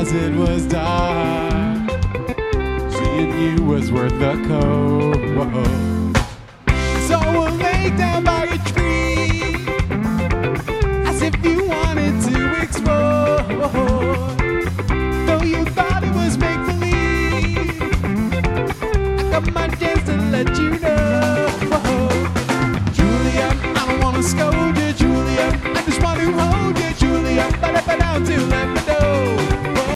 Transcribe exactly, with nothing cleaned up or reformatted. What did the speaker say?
'cause it was dark. Seeing you was worth the cold. So we'll lay down by